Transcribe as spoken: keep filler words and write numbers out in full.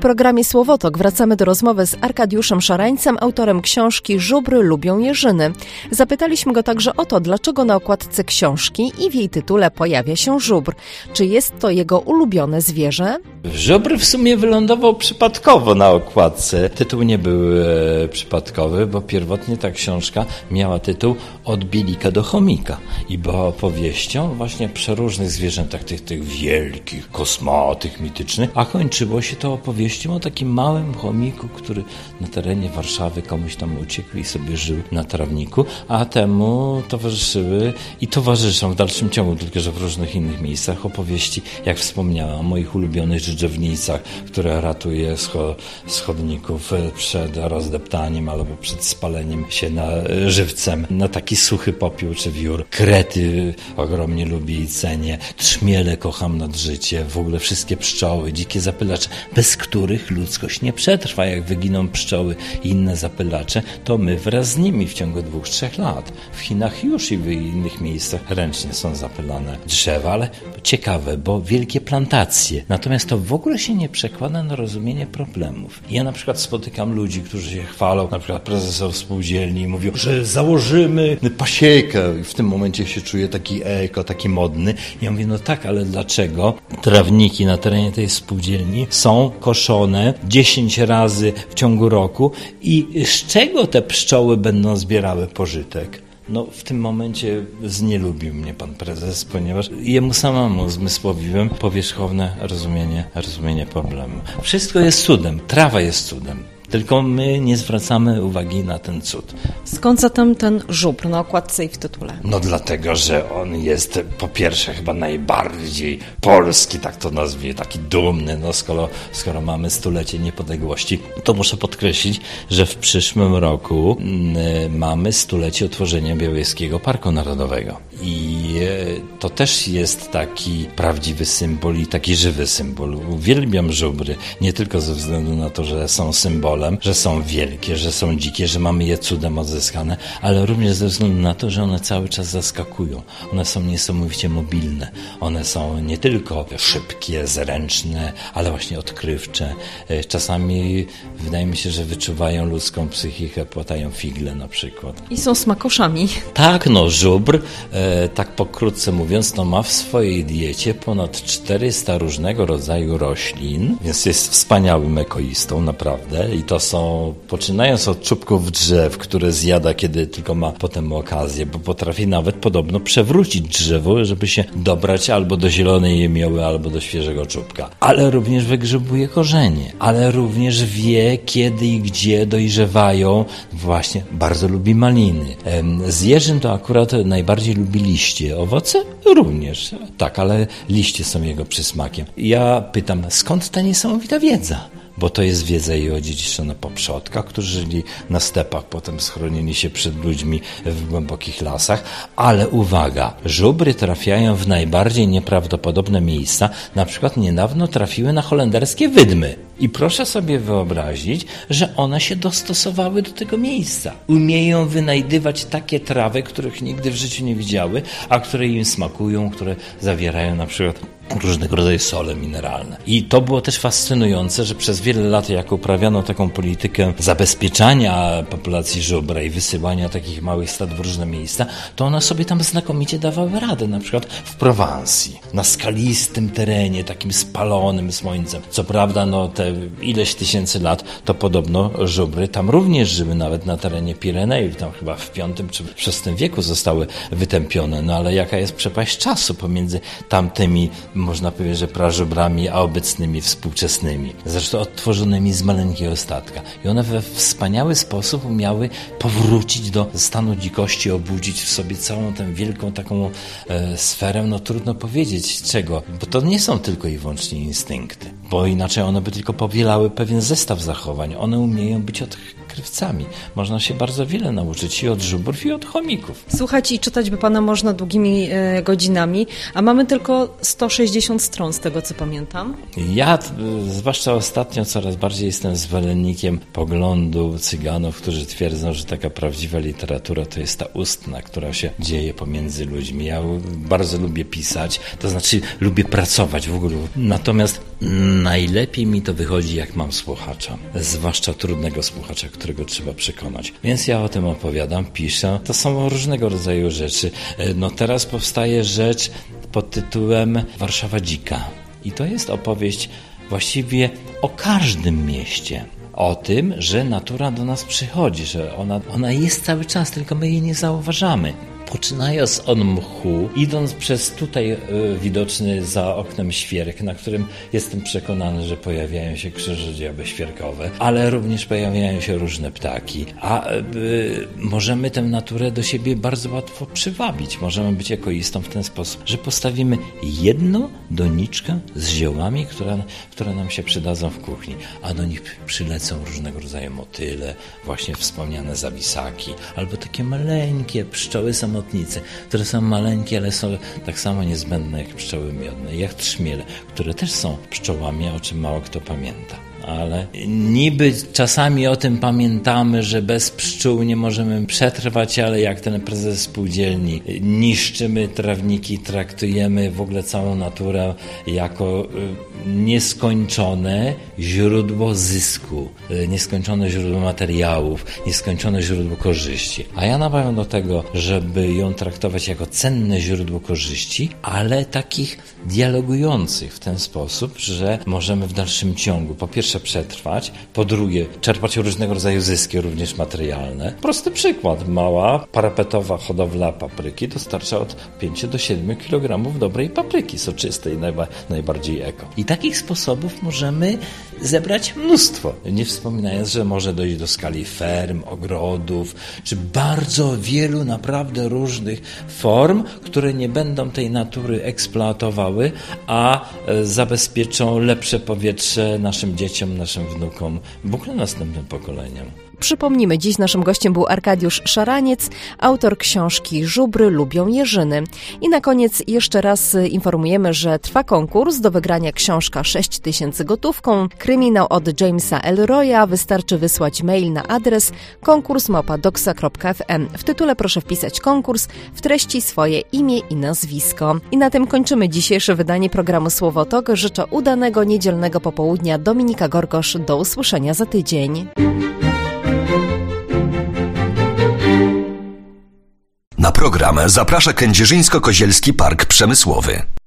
programie Słowotok wracamy do rozmowy z Arkadiuszem Szarańcem, autorem książki Żubry lubią jeżyny. Zapytaliśmy go także o to, dlaczego na okładce książki i w jej tytule pojawia się żubr. Czy jest to jego ulubione zwierzę? Żubr w sumie wylądował przypadkowo na okładce. Tytuł nie był e, przypadkowy, bo pierwotnie ta książka miała tytuł Od bielika do chomika i była opowieścią właśnie o przeróżnych zwierzętach, tych, tych wielkich, kosmatych, mitycznych, a kończyło się to opowieścią o takim małym chomiku, który na terenie Warszawy komuś tam uciekł i sobie żył na trawniku, a temu towarzyszyły i towarzyszą w dalszym ciągu, tylko że w różnych innych miejscach opowieści, jak wspomniałam, o moich ulubionych dżdżownicach, które ratuje scho- schodników przed rozdeptaniem albo przed spaleniem się na żywcem, na taki suchy popiół czy wiór. Krety ogromnie lubię i cenię. Trzmiele kocham nad życie. W ogóle wszystkie pszczoły, dzikie zapylacze, bez których ludzkość nie przetrwa. Jak wyginą pszczoły i inne zapylacze, to my wraz z nimi w ciągu dwóch, trzech lat. W Chinach już i w innych miejscach ręcznie są zapylane drzewa, ale ciekawe, bo wielkie plantacje. Natomiast to w ogóle się nie przekłada na rozumienie problemów. Ja na przykład spotykam ludzi, którzy się chwalą, na przykład prezesów spółdzielni i mówią, że założymy pasiekę i w tym momencie się czuję taki eko, taki modny. Ja mówię, no tak, ale dlaczego trawniki na terenie tej spółdzielni są koszone dziesięć razy w ciągu roku i z czego te pszczoły będą zbierały pożytek? No w tym momencie znielubił mnie pan prezes, ponieważ jemu samemu zmysłowiłem powierzchowne rozumienie, rozumienie problemu. Wszystko jest cudem, trawa jest cudem. Tylko my nie zwracamy uwagi na ten cud. Skąd zatem ten żubr na okładce i w tytule? No dlatego, że on jest po pierwsze chyba najbardziej polski, tak to nazwie, taki dumny. No skoro, skoro mamy stulecie niepodległości, to muszę podkreślić, że w przyszłym roku y, mamy stulecie utworzenia Białowieskiego Parku Narodowego. I y, to też jest taki prawdziwy symbol i taki żywy symbol. Uwielbiam żubry, nie tylko ze względu na to, że są symbolem, że są wielkie, że są dzikie, że mamy je cudem odzyskane, ale również ze względu na to, że one cały czas zaskakują. One są niesamowicie mobilne. One są nie tylko szybkie, zręczne, ale właśnie odkrywcze. Czasami wydaje mi się, że wyczuwają ludzką psychikę, płatają figle na przykład. I są smakoszami. Tak, no żubr, e, tak pokrótce mówiąc, no ma w swojej diecie ponad czterysta różnego rodzaju roślin, więc jest wspaniałym ekoistą, naprawdę. I to są, poczynając od czubków drzew, które zjada, kiedy tylko ma potem okazję, bo potrafi nawet podobno przewrócić drzewo, żeby się dobrać albo do zielonej jemioły, albo do świeżego czubka. Ale również wygrzebuje korzenie, ale również wie, kiedy i gdzie dojrzewają. Właśnie bardzo lubi maliny. Z jeżyn to akurat najbardziej lubi liście. Owoce również. Tak, ale liście są jego przysmakiem. Ja pytam, skąd ta niesamowita wiedza? Bo to jest wiedza jej odziedziczona po przodkach, którzy żyli na stepach, potem schronili się przed ludźmi w głębokich lasach. Ale uwaga, żubry trafiają w najbardziej nieprawdopodobne miejsca. Na przykład niedawno trafiły na holenderskie wydmy. I proszę sobie wyobrazić, że one się dostosowały do tego miejsca. Umieją wynajdywać takie trawy, których nigdy w życiu nie widziały, a które im smakują, które zawierają na przykład różnego rodzaju sole mineralne. I to było też fascynujące, że przez wiele lat, jak uprawiano taką politykę zabezpieczania populacji żubra i wysyłania takich małych stad w różne miejsca, to one sobie tam znakomicie dawały radę. Na przykład w Prowansji, na skalistym terenie, takim spalonym słońcem. Co prawda, no te ileś tysięcy lat, to podobno żubry tam również żyły, nawet na terenie Pirenejów, tam chyba w piątym czy w szóstym wieku zostały wytępione. No ale jaka jest przepaść czasu pomiędzy tamtymi, można powiedzieć, że prażubrami, a obecnymi współczesnymi. Zresztą odtworzonymi z maleńkiego statka. I one we wspaniały sposób umiały powrócić do stanu dzikości, obudzić w sobie całą tę wielką taką e, sferę, no trudno powiedzieć czego, bo to nie są tylko i wyłącznie instynkty, bo inaczej one by tylko powielały pewien zestaw zachowań. One umieją być odkrywcami. Można się bardzo wiele nauczyć i od żubrów, i od chomików. Słuchać i czytać by pana można długimi e, godzinami, a mamy tylko sto sześćdziesiąt stron z tego, co pamiętam. Ja, zwłaszcza ostatnio, coraz bardziej jestem zwolennikiem poglądu Cyganów, którzy twierdzą, że taka prawdziwa literatura to jest ta ustna, która się dzieje pomiędzy ludźmi. Ja bardzo lubię pisać, to znaczy lubię pracować w ogóle. Natomiast Najlepiej mi to wychodzi, jak mam słuchacza, zwłaszcza trudnego słuchacza, którego trzeba przekonać. Więc ja o tym opowiadam, piszę. To są różnego rodzaju rzeczy. No teraz powstaje rzecz pod tytułem Warszawa dzika. I to jest opowieść właściwie o każdym mieście. O tym, że natura do nas przychodzi, że ona, ona jest cały czas, tylko my jej nie zauważamy. Poczynając od mchu, idąc przez tutaj y, widoczny za oknem świerk, na którym jestem przekonany, że pojawiają się krzyżodęby świerkowe, ale również pojawiają się różne ptaki, a y, możemy tę naturę do siebie bardzo łatwo przywabić. Możemy być egoistą w ten sposób, że postawimy jedną doniczkę z ziołami, które, które nam się przydadzą w kuchni, a do nich przylecą różnego rodzaju motyle, właśnie wspomniane zawisaki, albo takie maleńkie pszczoły samotnicze, które są maleńkie, ale są tak samo niezbędne jak pszczoły miodne, jak trzmiele, które też są pszczołami, o czym mało kto pamięta. Ale niby czasami o tym pamiętamy, że bez pszczół nie możemy przetrwać, ale jak ten prezes spółdzielni, niszczymy trawniki, traktujemy w ogóle całą naturę jako nieskończone źródło zysku, nieskończone źródło materiałów, nieskończone źródło korzyści. A ja namawiam do tego, żeby ją traktować jako cenne źródło korzyści, ale takich dialogujących w ten sposób, że możemy w dalszym ciągu po pierwsze przetrwać, po drugie czerpać różnego rodzaju zyski, również materialne. Prosty przykład. Mała parapetowa hodowla papryki dostarcza od pięciu do siedmiu kilogramów dobrej papryki soczystej, najba, najbardziej eko. I takich sposobów możemy zebrać mnóstwo. Nie wspominając, że może dojść do skali ferm, ogrodów, czy bardzo wielu naprawdę różnych form, które nie będą tej natury eksploatowały, a zabezpieczą lepsze powietrze naszym dzieciom, naszym wnukom, w ogóle następnym pokoleniom. Przypomnijmy, dziś naszym gościem był Arkadiusz Szaraniec, autor książki Żubry lubią jeżyny. I na koniec jeszcze raz informujemy, że trwa konkurs do wygrania książka sześć tysięcy gotówką, kryminał od Jamesa Elroya. Wystarczy wysłać mail na adres konkurs małpa doksa kropka ef em. W tytule proszę wpisać konkurs, w treści swoje imię i nazwisko. I na tym kończymy dzisiejsze wydanie programu Słowotok. Życzę udanego niedzielnego popołudnia. Dominika Gorgosz, do usłyszenia za tydzień. Na program zaprasza Kędzierzyńsko-Kozielski Park Przemysłowy.